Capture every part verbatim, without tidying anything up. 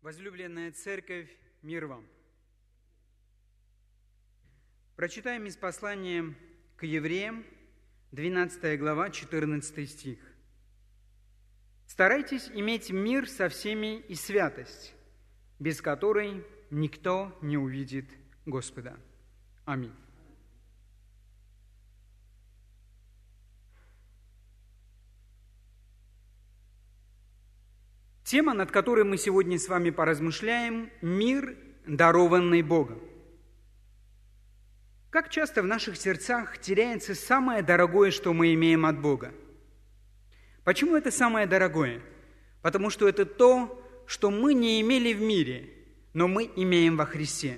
Возлюбленная Церковь, мир вам! Прочитаем из послания к Евреям, двенадцатая глава, четырнадцатый стих. «Старайтесь иметь мир со всеми и святость, без которой никто не увидит Господа». Аминь. Тема, над которой мы сегодня с вами поразмышляем – мир, дарованный Богом. Как часто в наших сердцах теряется самое дорогое, что мы имеем от Бога? Почему это самое дорогое? Потому что это то, что мы не имели в мире, но мы имеем во Христе.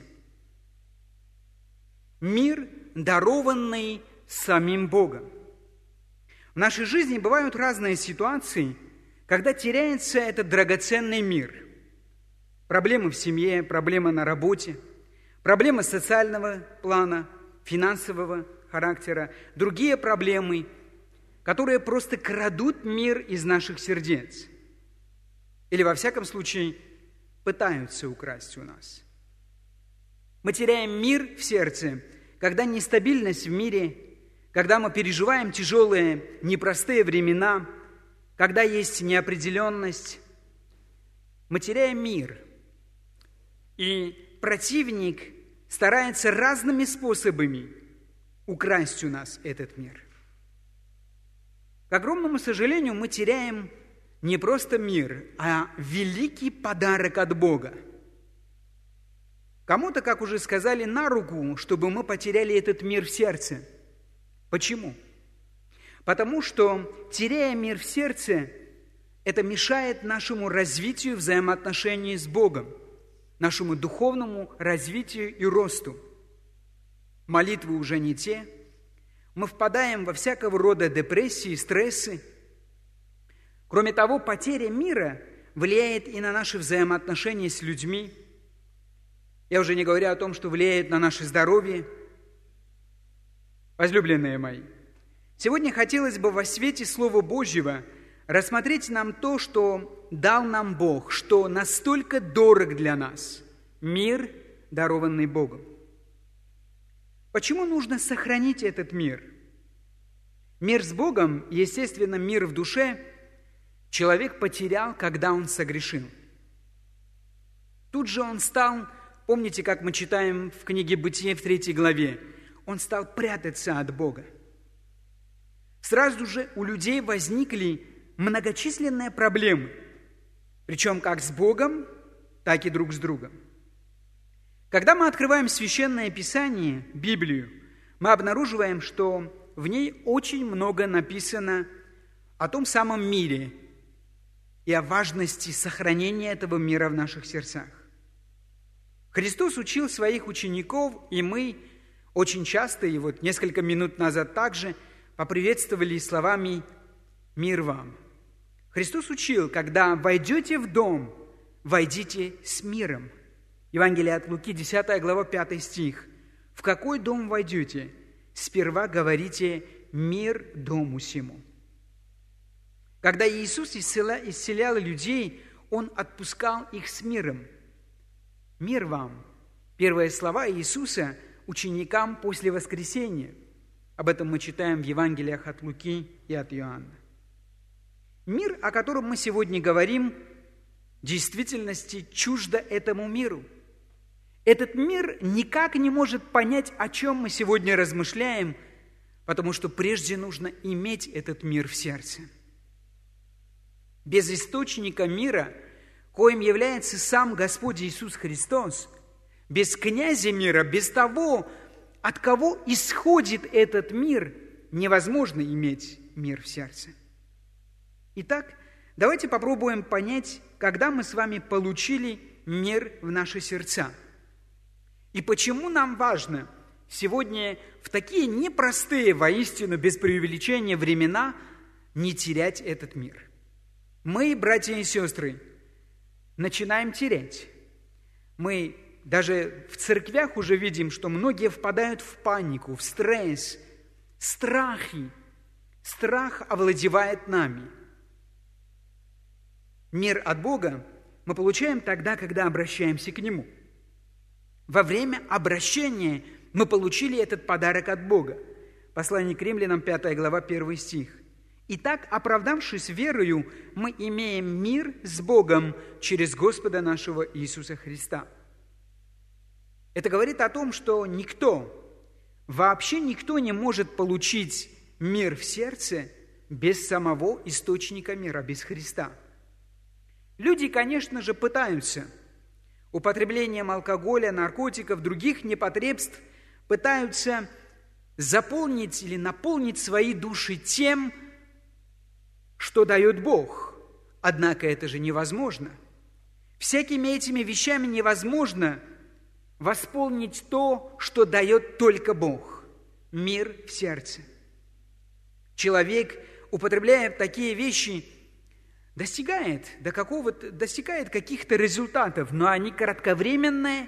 Мир, дарованный самим Богом. В нашей жизни бывают разные ситуации, когда теряется этот драгоценный мир. Проблемы в семье, проблемы на работе, проблемы социального плана, финансового характера, другие проблемы, которые просто крадут мир из наших сердец. Или, во всяком случае, пытаются украсть у нас. Мы теряем мир в сердце, когда нестабильность в мире, когда мы переживаем тяжелые, непростые времена, когда есть неопределенность, мы теряем мир. И противник старается разными способами украсть у нас этот мир. К огромному сожалению, мы теряем не просто мир, а великий подарок от Бога. Кому-то, как уже сказали, на руку, чтобы мы потеряли этот мир в сердце. Почему? Потому что, теряя мир в сердце, это мешает нашему развитию взаимоотношений с Богом, нашему духовному развитию и росту. Молитвы уже не те. Мы впадаем во всякого рода депрессии, стрессы. Кроме того, потеря мира влияет и на наши взаимоотношения с людьми. Я уже не говорю о том, что влияет на наше здоровье. Возлюбленные мои, сегодня хотелось бы во свете Слова Божьего рассмотреть нам то, что дал нам Бог, что настолько дорог для нас – мир, дарованный Богом. Почему нужно сохранить этот мир? Мир с Богом, естественно, мир в душе, человек потерял, когда он согрешил. Тут же он стал, помните, как мы читаем в книге «Бытие» в третьей главе, он стал прятаться от Бога. Сразу же у людей возникли многочисленные проблемы, причем как с Богом, так и друг с другом. Когда мы открываем Священное Писание, Библию, мы обнаруживаем, что в ней очень много написано о том самом мире и о важности сохранения этого мира в наших сердцах. Христос учил своих учеников, и мы очень часто, и вот несколько минут назад также, поприветствовали словами «Мир вам». Христос учил, когда войдете в дом, войдите с миром. Евангелие от Луки, десятая глава, пятый стих. В какой дом войдете? Сперва говорите «Мир дому сему». Когда Иисус исцелял людей, Он отпускал их с миром. «Мир вам». Первые слова Иисуса ученикам после воскресения. Об этом мы читаем в Евангелиях от Луки и от Иоанна. Мир, о котором мы сегодня говорим, в действительности чуждо этому миру. Этот мир никак не может понять, о чем мы сегодня размышляем, потому что прежде нужно иметь этот мир в сердце. Без источника мира, коим является сам Господь Иисус Христос, без князя мира, без того, от кого исходит этот мир, невозможно иметь мир в сердце. Итак, давайте попробуем понять, когда мы с вами получили мир в наши сердца. И почему нам важно сегодня в такие непростые, воистину, без преувеличения времена не терять этот мир. Мы, братья и сестры, начинаем терять. Мы даже в церквях уже видим, что многие впадают в панику, в стресс, страхи. Страх овладевает нами. Мир от Бога мы получаем тогда, когда обращаемся к Нему. Во время обращения мы получили этот подарок от Бога. Послание к Римлянам, пятая глава, первый стих. «Итак, оправдавшись верою, мы имеем мир с Богом через Господа нашего Иисуса Христа». Это говорит о том, что никто, вообще никто не может получить мир в сердце без самого источника мира, без Христа. Люди, конечно же, пытаются употреблением алкоголя, наркотиков, других непотребств, пытаются заполнить или наполнить свои души тем, что дает Бог. Однако это же невозможно. Всякими этими вещами невозможно восполнить то, что дает только Бог – мир в сердце. Человек, употребляя такие вещи, достигает, до какого-то, достигает каких-то результатов, но они кратковременные,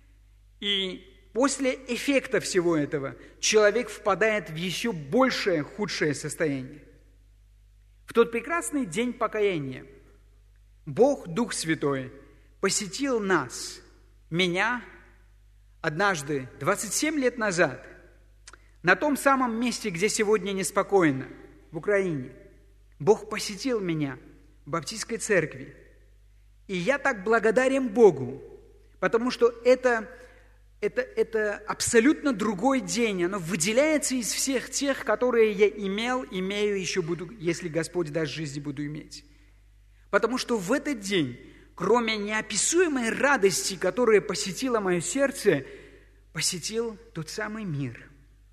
и после эффекта всего этого человек впадает в еще большее, худшее состояние. В тот прекрасный день покаяния Бог, Дух Святой, посетил нас, меня, однажды, двадцать семь лет назад, на том самом месте, где сегодня неспокойно, в Украине. Бог посетил меня в Баптистской церкви. И я так благодарен Богу, потому что это, это, это абсолютно другой день. Оно выделяется из всех тех, которые я имел, имею, еще буду, если Господь даст жизни, буду иметь. Потому что в этот день, кроме неописуемой радости, которая посетила мое сердце, посетил тот самый мир.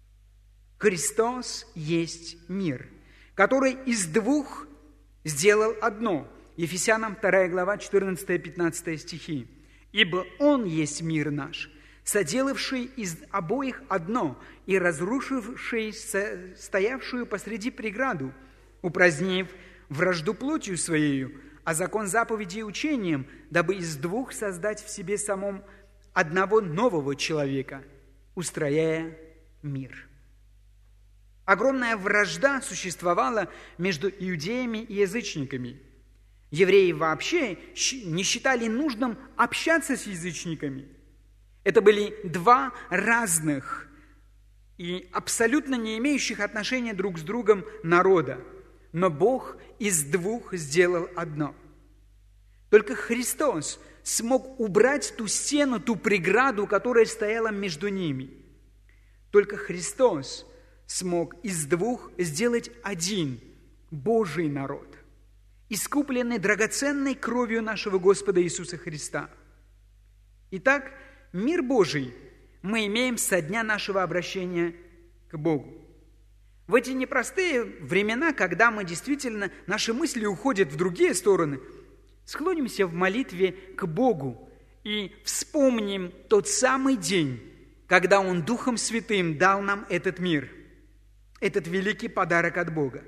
Христос есть мир, который из двух сделал одно. Ефесянам вторая глава, четырнадцатый-пятнадцатый стихи. «Ибо Он есть мир наш, соделавший из обоих одно и разрушивший стоявшую посреди преграду, упразднив вражду плотью Своею, а закон заповедей учением, дабы из двух создать в себе самом одного нового человека, устрояя мир». Огромная вражда существовала между иудеями и язычниками. Евреи вообще не считали нужным общаться с язычниками. Это были два разных и абсолютно не имеющих отношения друг с другом народа. Но Бог из двух сделал одно. Только Христос смог убрать ту стену, ту преграду, которая стояла между ними. Только Христос смог из двух сделать один Божий народ, искупленный драгоценной кровью нашего Господа Иисуса Христа. Итак, мир Божий мы имеем со дня нашего обращения к Богу. В эти непростые времена, когда мы действительно, наши мысли уходят в другие стороны, склонимся в молитве к Богу и вспомним тот самый день, когда Он Духом Святым дал нам этот мир, этот великий подарок от Бога.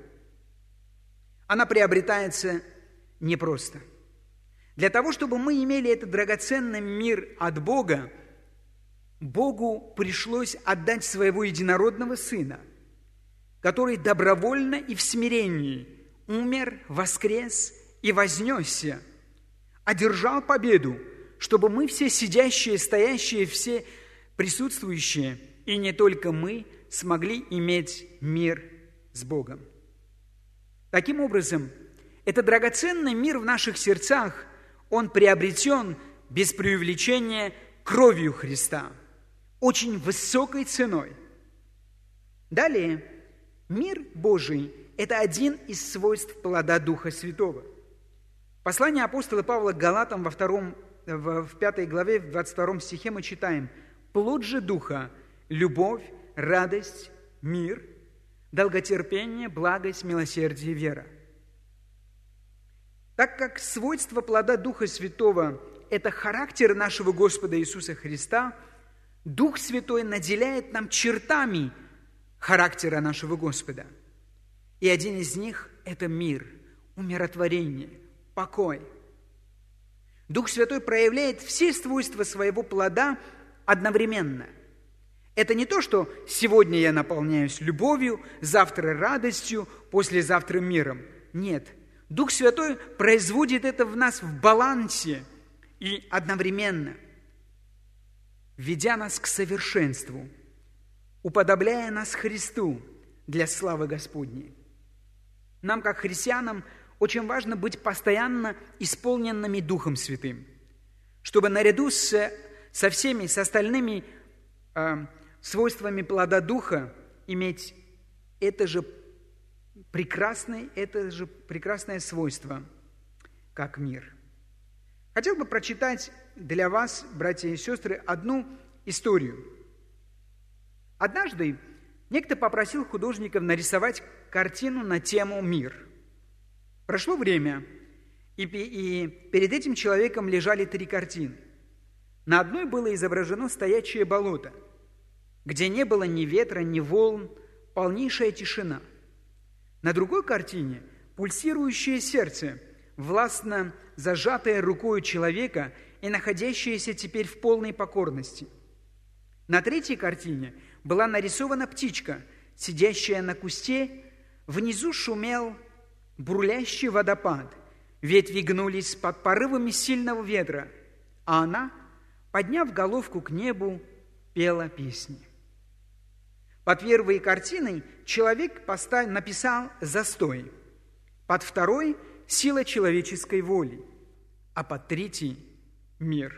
Она приобретается непросто. Для того, чтобы мы имели этот драгоценный мир от Бога, Богу пришлось отдать своего единородного Сына, который добровольно и в смирении умер, воскрес и вознесся, одержал победу, чтобы мы все сидящие, стоящие, все присутствующие, и не только мы, смогли иметь мир с Богом. Таким образом, этот драгоценный мир в наших сердцах, он приобретен без преувеличения кровью Христа, очень высокой ценой. Далее, мир Божий – это один из свойств плода Духа Святого. Послание апостола Павла к Галатам во втором, в пятой главе, в двадцать втором стихе мы читаем: «Плод же Духа – любовь, радость, мир, долготерпение, благость, милосердие, вера». Так как свойство плода Духа Святого – это характер нашего Господа Иисуса Христа, Дух Святой наделяет нам чертами характера нашего Господа. И один из них – это мир, умиротворение, покой. Дух Святой проявляет все свойства своего плода одновременно. Это не то, что сегодня я наполняюсь любовью, завтра радостью, послезавтра миром. Нет, Дух Святой производит это в нас в балансе и одновременно, ведя нас к совершенству, уподобляя нас Христу для славы Господней. Нам, как христианам, очень важно быть постоянно исполненными Духом Святым, чтобы наряду с, со всеми, с остальными э, свойствами плода Духа иметь это же прекрасное, это же прекрасное свойство, как мир. Хотел бы прочитать для вас, братья и сестры, одну историю. Однажды некто попросил художников нарисовать картину на тему «Мир». Прошло время, и, и перед этим человеком лежали три картины. На одной было изображено стоячее болото, где не было ни ветра, ни волн, полнейшая тишина. На другой картине пульсирующее сердце, властно зажатое рукою человека и находящееся теперь в полной покорности. На третьей картине была нарисована птичка, сидящая на кусте, внизу шумел бурлящий водопад, ветви гнулись под порывами сильного ветра, а она, подняв головку к небу, пела песни. Под первой картиной человек поставил, написал «застой», под второй – «сила человеческой воли», а под третьей – «мир».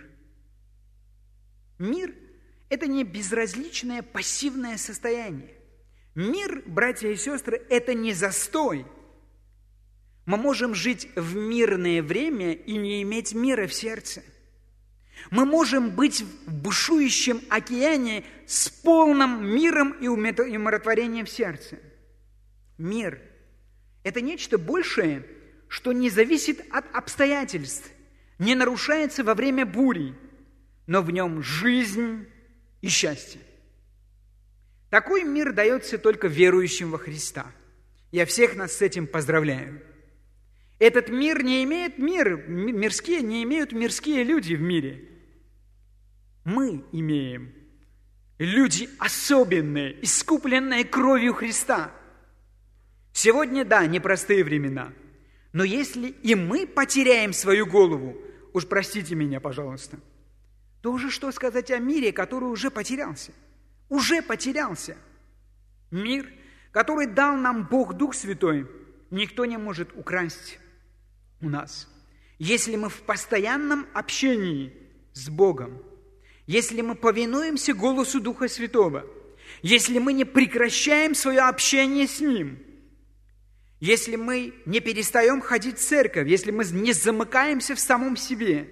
Мир – это не безразличное пассивное состояние. Мир, братья и сестры, это не застой. Мы можем жить в мирное время и не иметь мира в сердце. Мы можем быть в бушующем океане с полным миром и умиротворением в сердце. Мир – это нечто большее, что не зависит от обстоятельств, не нарушается во время бури, но в нем жизнь и счастье. Такой мир дается только верующим во Христа. Я всех нас с этим поздравляю. Этот мир не имеет мир, мирские, не имеют мирские люди в мире. Мы имеем люди особенные, искупленные кровью Христа. Сегодня, да, непростые времена, но если и мы потеряем свою голову, уж простите меня, пожалуйста, то уже что сказать о мире, который уже потерялся? Уже потерялся. Мир, который дал нам Бог Дух Святой, никто не может украсть у нас. Если мы в постоянном общении с Богом, если мы повинуемся голосу Духа Святого, если мы не прекращаем свое общение с Ним, если мы не перестаем ходить в церковь, если мы не замыкаемся в самом себе,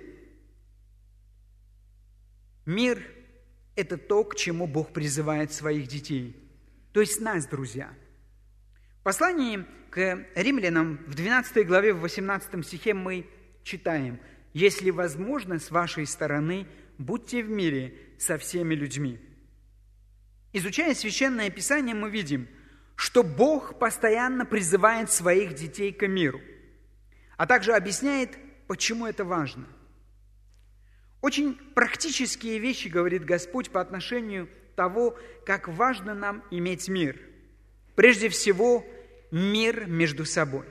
мир – это то, к чему Бог призывает своих детей, то есть нас, друзья. В послании к римлянам в двенадцатой главе, в восемнадцатом стихе мы читаем: «Если возможно, с вашей стороны, будьте в мире со всеми людьми». Изучая Священное Писание, мы видим, что Бог постоянно призывает своих детей к миру, а также объясняет, почему это важно. Очень практические вещи говорит Господь по отношению того, как важно нам иметь мир. Прежде всего, мир между собой.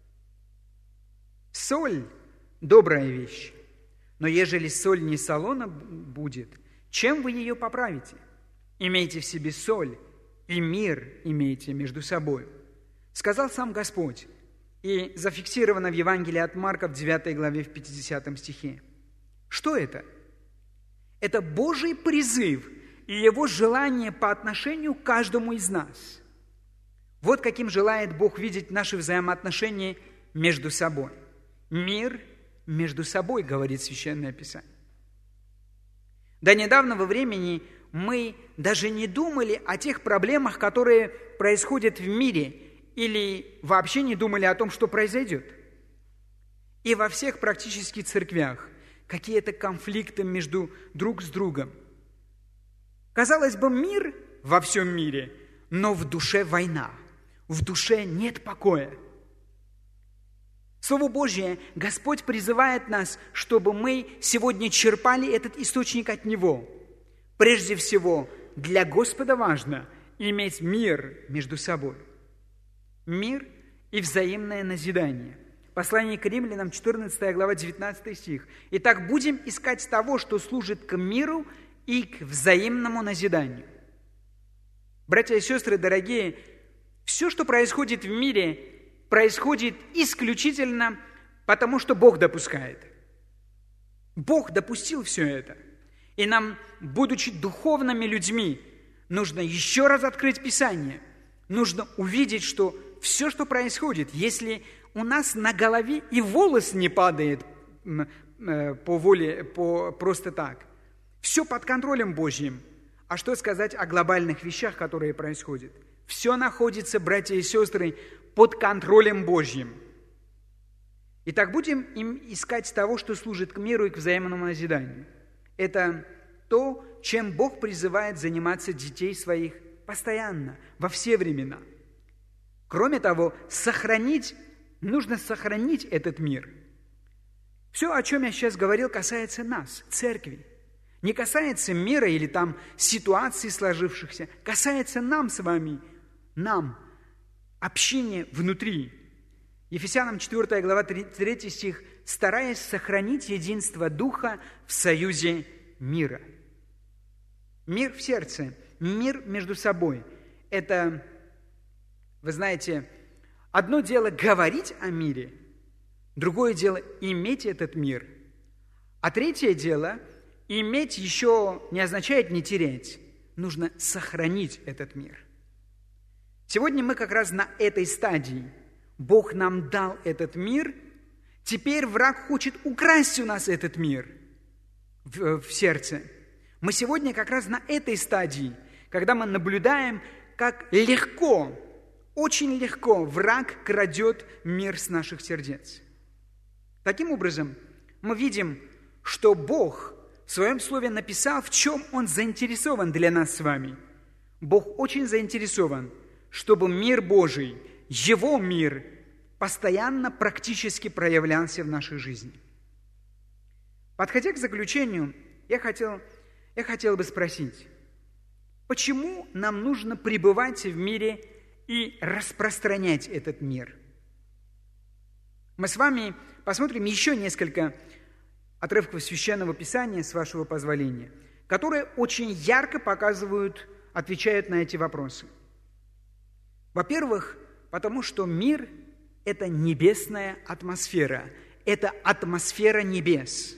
Соль – добрая вещь, но ежели соль не солона будет, чем вы ее поправите? Имейте в себе соль, и мир имейте между собой. Сказал сам Господь, и зафиксировано в Евангелии от Марка в девятой главе в пятидесятом стихе. Что это? Это Божий призыв и Его желание по отношению к каждому из нас. Вот каким желает Бог видеть наши взаимоотношения между собой. Мир между собой, говорит Священное Писание. До недавнего времени мы даже не думали о тех проблемах, которые происходят в мире, или вообще не думали о том, что произойдет. И во всех практически церквях какие-то конфликты между друг с другом. Казалось бы, мир во всем мире, но в душе война, в душе нет покоя. Слово Божье, Господь призывает нас, чтобы мы сегодня черпали этот источник от Него. Прежде всего, для Господа важно иметь мир между собой. Мир и взаимное назидание. Послание к Римлянам, четырнадцатая глава, девятнадцатый стих. «Итак, будем искать того, что служит к миру и к взаимному назиданию». Братья и сестры, дорогие, все, что происходит в мире, происходит исключительно потому, что Бог допускает. Бог допустил все это. И нам, будучи духовными людьми, нужно еще раз открыть Писание. Нужно увидеть, что все, что происходит, если у нас на голове и волос не падает по воле, по, просто так, все под контролем Божьим. А что сказать о глобальных вещах, которые происходят? Все находится, братья и сестры, под контролем Божьим. Итак, будем им искать того, что служит к миру и к взаимному назиданию. Это то, чем Бог призывает заниматься детей своих постоянно, во все времена. Кроме того, сохранить, нужно сохранить этот мир. Все, о чем я сейчас говорил, касается нас, церкви. Не касается мира или там ситуаций сложившихся, касается нам с вами, нам, общине внутри. Ефесянам четвёртая глава, третий стих, «стараясь сохранить единство Духа в союзе мира». Мир в сердце, мир между собой – это, вы знаете, одно дело говорить о мире, другое дело иметь этот мир, а третье дело – иметь еще не означает не терять, нужно сохранить этот мир. Сегодня мы как раз на этой стадии. Бог нам дал этот мир, теперь враг хочет украсть у нас этот мир в, в сердце. Мы сегодня как раз на этой стадии, когда мы наблюдаем, как легко, очень легко враг крадет мир с наших сердец. Таким образом, мы видим, что Бог в Своем Слове написал, в чем Он заинтересован для нас с вами. Бог очень заинтересован, чтобы мир Божий, Его мир, постоянно практически проявлялся в нашей жизни. Подходя к заключению, я хотел, я хотел бы спросить, почему нам нужно пребывать в мире и распространять этот мир? Мы с вами посмотрим еще несколько отрывков Священного Писания, с вашего позволения, которые очень ярко показывают, отвечают на эти вопросы. Во-первых, потому что мир – это небесная атмосфера, это атмосфера небес.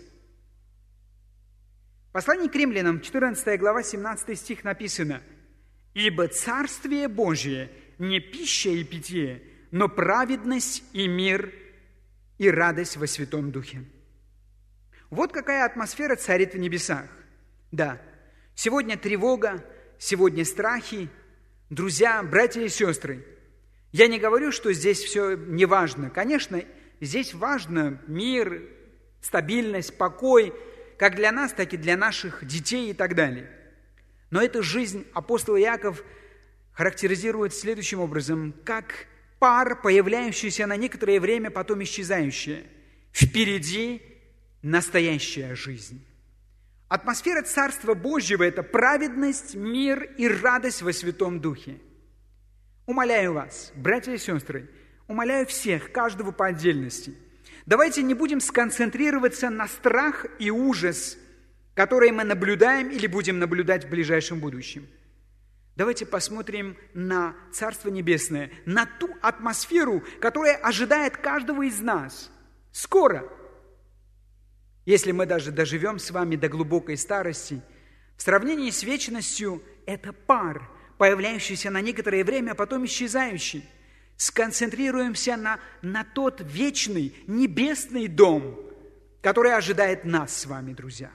В послании к Римлянам, четырнадцатая глава, семнадцатый стих написано: «Ибо Царствие Божие не пища и питье, но праведность и мир и радость во Святом Духе». Вот какая атмосфера царит в небесах. Да, сегодня тревога, сегодня страхи. Друзья, братья и сестры, я не говорю, что здесь все не важно. Конечно, здесь важно мир, стабильность, покой, как для нас, так и для наших детей и так далее. Но эту жизнь апостол Иаков характеризует следующим образом, как пар, появляющийся на некоторое время, потом исчезающий. Впереди настоящая жизнь. Атмосфера Царства Божьего – это праведность, мир и радость во Святом Духе. Умоляю вас, братья и сестры, умоляю всех, каждого по отдельности, давайте не будем сконцентрироваться на страх и ужас, которые мы наблюдаем или будем наблюдать в ближайшем будущем. Давайте посмотрим на Царство Небесное, на ту атмосферу, которая ожидает каждого из нас скоро. Если мы даже доживем с вами до глубокой старости, в сравнении с вечностью это пар, появляющийся на некоторое время, а потом исчезающий. Сконцентрируемся на, на тот вечный, небесный дом, который ожидает нас с вами, друзья.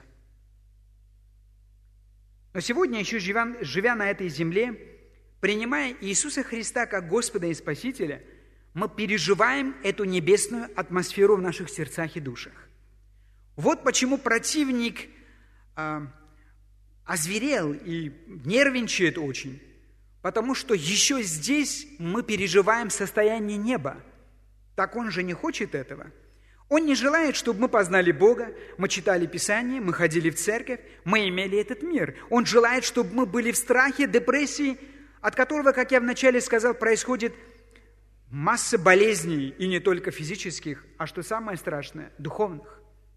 Но сегодня, еще живя, живя на этой земле, принимая Иисуса Христа как Господа и Спасителя, мы переживаем эту небесную атмосферу в наших сердцах и душах. Вот почему противник а, озверел и нервничает очень, потому что еще здесь мы переживаем состояние неба. Так он же не хочет этого. Он не желает, чтобы мы познали Бога, мы читали Писание, мы ходили в церковь, мы имели этот мир. Он желает, чтобы мы были в страхе, депрессии, от которого, как я вначале сказал, происходит масса болезней, и не только физических, а что самое страшное, духовных.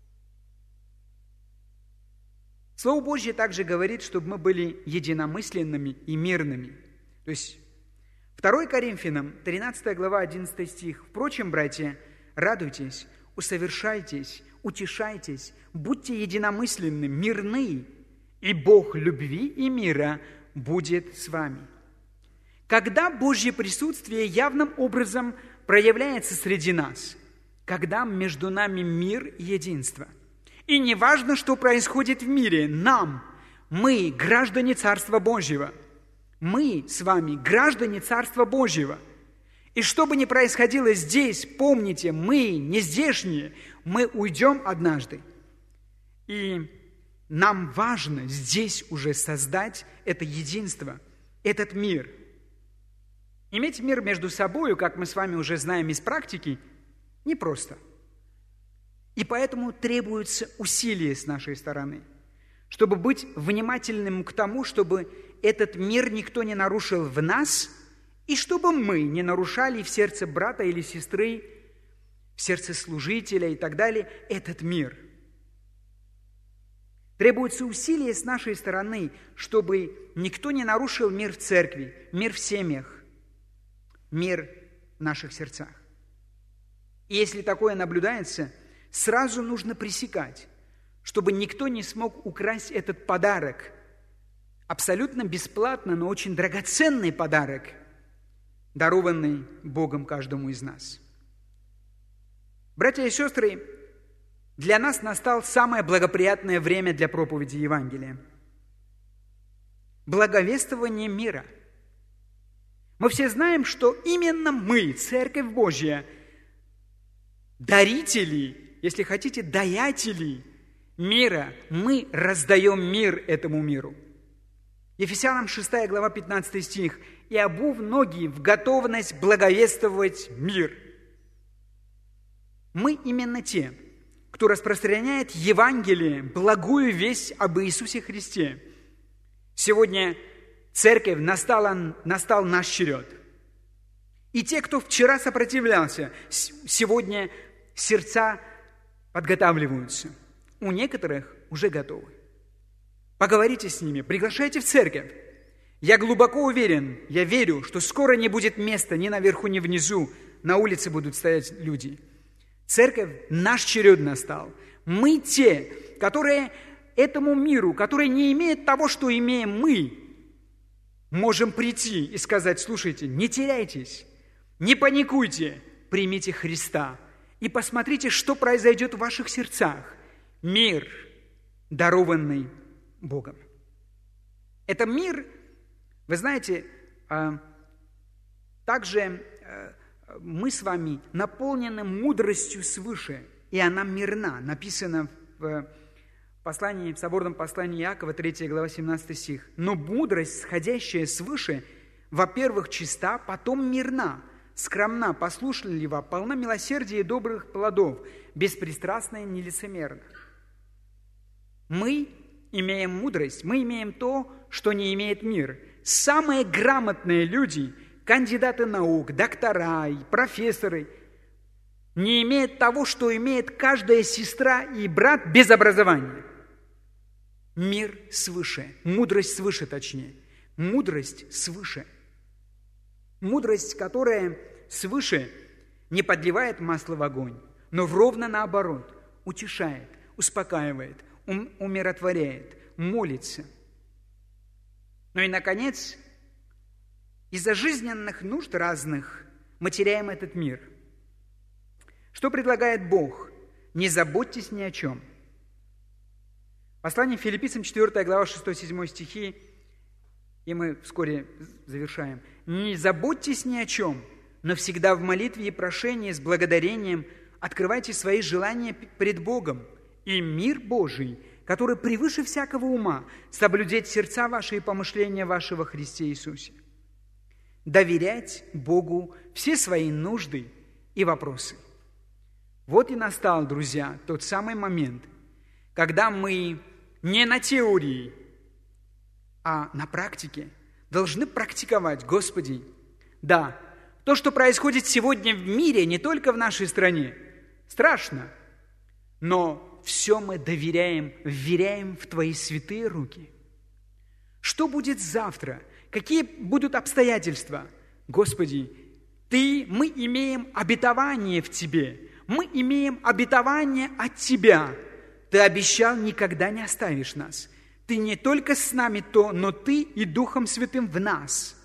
Слово Божье также говорит, чтобы мы были единомысленными и мирными. То есть второе Коринфянам, тринадцатая глава, одиннадцатый стих. «Впрочем, братья, радуйтесь, усовершайтесь, утешайтесь, будьте единомысленны, мирны, и Бог любви и мира будет с вами». Когда Божье присутствие явным образом проявляется среди нас, когда между нами мир и единство. И не важно, что происходит в мире, нам, мы, граждане Царства Божьего, мы с вами, граждане Царства Божьего. И что бы ни происходило здесь, помните, мы не здешние, мы уйдем однажды. И нам важно здесь уже создать это единство, этот мир. Иметь мир между собой, как мы с вами уже знаем из практики, непросто. И поэтому требуются усилия с нашей стороны, чтобы быть внимательным к тому, чтобы этот мир никто не нарушил в нас, и чтобы мы не нарушали в сердце брата или сестры, в сердце служителя и так далее этот мир. Требуются усилия с нашей стороны, чтобы никто не нарушил мир в церкви, мир в семьях, мир в наших сердцах. И если такое наблюдается, сразу нужно пресекать, чтобы никто не смог украсть этот подарок, абсолютно бесплатно, но очень драгоценный подарок, дарованный Богом каждому из нас. Братья и сестры, для нас настало самое благоприятное время для проповеди Евангелия. Благовествование мира. Мы все знаем, что именно мы, Церковь Божья, дарители, если хотите, даятели мира, мы раздаем мир этому миру. Ефесянам шестая глава, пятнадцатый стих. «И обув ноги в готовность благовествовать мир». Мы именно те, кто распространяет Евангелие, благую весть об Иисусе Христе. Сегодня Церковь, настала, настал наш черед. И те, кто вчера сопротивлялся, сегодня сердца подготавливаются. У некоторых уже готовы. Поговорите с ними, приглашайте в церковь. Я глубоко уверен, я верю, что скоро не будет места ни наверху, ни внизу. На улице будут стоять люди. Церковь, наш черед настал. Мы те, которые этому миру, который не имеет того, что имеем мы, можем прийти и сказать: слушайте, не теряйтесь, не паникуйте, примите Христа и посмотрите, что произойдет в ваших сердцах. Мир, дарованный Богом. Это мир, вы знаете, также мы с вами наполнены мудростью свыше, и она мирна. Написано в послании, в соборном послании Иакова, третья глава, семнадцатый стих. «Но мудрость, сходящая свыше, во-первых, чиста, потом мирна, скромна, послушлива, полна милосердия и добрых плодов, беспристрастна и нелицемерна». Мы имеем мудрость, мы имеем то, что не имеет мир. Самые грамотные люди, кандидаты наук, доктора и профессоры, не имеют того, что имеет каждая сестра и брат без образования. Мир свыше, мудрость свыше точнее, мудрость свыше. Мудрость, которая свыше не подливает масло в огонь, но ровно наоборот, утешает, успокаивает, ум, умиротворяет, молится. Ну и, наконец, из-за жизненных нужд разных мы теряем этот мир. Что предлагает Бог? Не заботьтесь ни о чем. Послание Филиппийцам, четвёртая глава, шестой-седьмой стихи, и мы вскоре завершаем. «Не заботьтесь ни о чем, но всегда в молитве и прошении с благодарением открывайте свои желания пред Богом, и мир Божий, который превыше всякого ума, соблюдет сердца ваши и помышления ваши во Христе Иисусе». Доверять Богу все свои нужды и вопросы. Вот и настал, друзья, тот самый момент, когда мы не на теории, а на практике должны практиковать: Господи, да, То, что происходит сегодня в мире, не только в нашей стране, страшно, но все мы доверяем, вверяем в Твои святые руки. Что будет завтра? Какие будут обстоятельства? Господи, Ты, мы имеем обетование в Тебе, мы имеем обетование от Тебя. Ты обещал, никогда не оставишь нас. Ты не только с нами то, но Ты и Духом Святым в нас.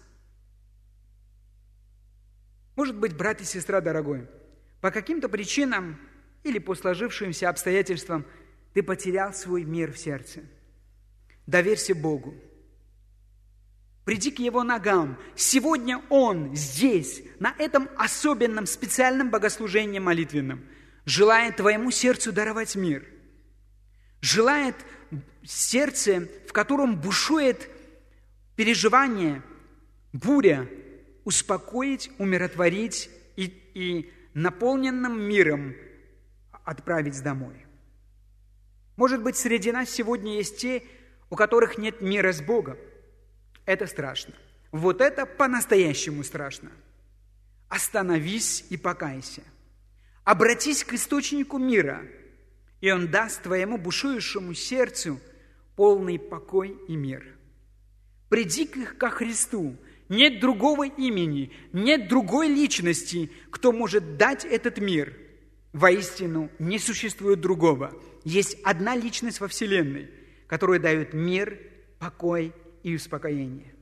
Может быть, брат и сестра дорогой, по каким-то причинам или по сложившимся обстоятельствам ты потерял свой мир в сердце. Доверься Богу. Приди к Его ногам. Сегодня Он здесь, на этом особенном, специальном богослужении молитвенном, желает твоему сердцу даровать мир. Желает сердце, в котором бушует переживание, буря, успокоить, умиротворить и, и наполненным миром отправить домой. Может быть, среди нас сегодня есть те, у которых нет мира с Богом. Это страшно. Вот это по-настоящему страшно. Остановись и покайся. Обратись к источнику мира, и Он даст твоему бушующему сердцу полный покой и мир. Приди ко Христу. Нет другого имени, нет другой личности, кто может дать этот мир. Воистину, не существует другого. Есть одна личность во Вселенной, которая дает мир, покой и успокоение.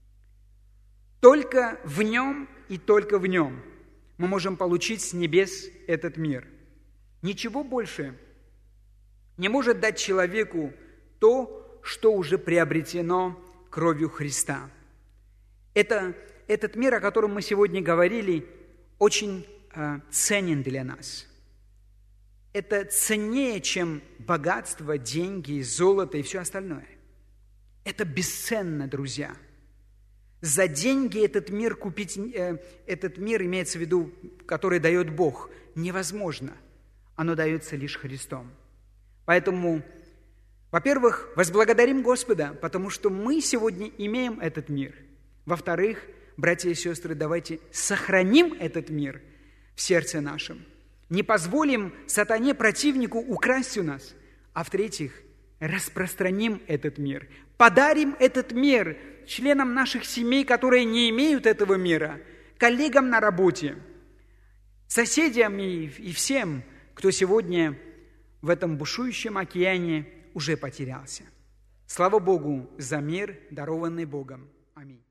Только в Нем и только в Нем мы можем получить с небес этот мир. Ничего больше не может дать человеку то, что уже приобретено кровью Христа. Это, этот мир, о котором мы сегодня говорили, очень э, ценен для нас. Это ценнее, чем богатство, деньги, золото и все остальное. Это бесценно, друзья. За деньги этот мир купить, э, этот мир имеется в виду, который дает Бог, невозможно. Оно дается лишь Христом. Поэтому, во-первых, возблагодарим Господа, потому что мы сегодня имеем этот мир. Во-вторых, братья и сестры, давайте сохраним этот мир в сердце нашем. Не позволим сатане, противнику украсть у нас. А в-третьих, распространим этот мир. Подарим этот мир членам наших семей, которые не имеют этого мира, коллегам на работе, соседям и, и всем, кто сегодня в этом бушующем океане уже потерялся. Слава Богу за мир, дарованный Богом. Аминь.